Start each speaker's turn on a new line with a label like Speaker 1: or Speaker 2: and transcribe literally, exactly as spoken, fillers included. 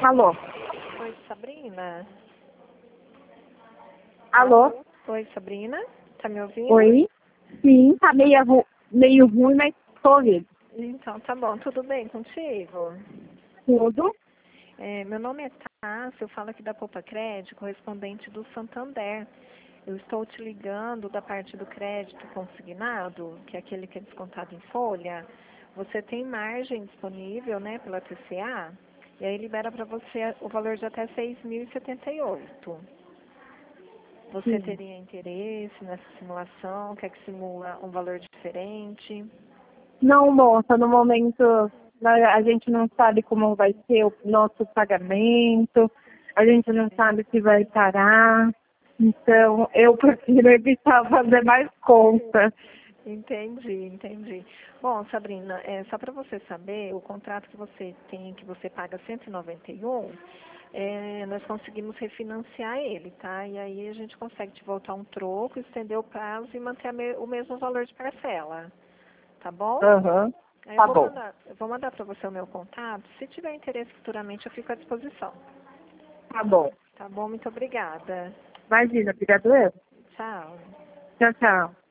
Speaker 1: Alô?
Speaker 2: Oi, Sabrina?
Speaker 1: Alô?
Speaker 2: Oi, Sabrina? Tá me ouvindo?
Speaker 1: Oi? Sim, tá meio, ru- meio ruim, mas tô ouvindo.
Speaker 2: Então, tá bom. Tudo bem contigo?
Speaker 1: Tudo?
Speaker 2: É, meu nome é Tássia, eu falo aqui da Poupa Crédito, correspondente do Santander. Eu estou te ligando da parte do crédito consignado, que é aquele que é descontado em folha. Você tem margem disponível, né, pela T C A, e aí libera para você o valor de até seis mil e setenta e oito. Você
Speaker 1: Sim.
Speaker 2: teria interesse nessa simulação? Quer que simula um valor diferente?
Speaker 1: Não, moça, no momento né, a gente não sabe como vai ser o nosso pagamento, a gente não sabe se vai parar. Então, eu prefiro evitar fazer mais conta.
Speaker 2: Entendi, entendi. Bom, Sabrina, é, só para você saber, o contrato que você tem, que você paga cento e noventa e um, é, nós conseguimos refinanciar ele, tá? E aí a gente consegue te voltar um troco, estender o prazo e manter a me- o mesmo valor de parcela, tá bom?
Speaker 1: Aham,
Speaker 2: Aí eu
Speaker 1: tá
Speaker 2: vou
Speaker 1: bom.
Speaker 2: mandar, eu vou mandar para você o meu contato. Se tiver interesse futuramente, eu fico à disposição.
Speaker 1: Tá bom.
Speaker 2: Tá bom? Muito obrigada.
Speaker 1: Imagina, obrigado eu.
Speaker 2: Tchau.
Speaker 1: Tchau, tchau.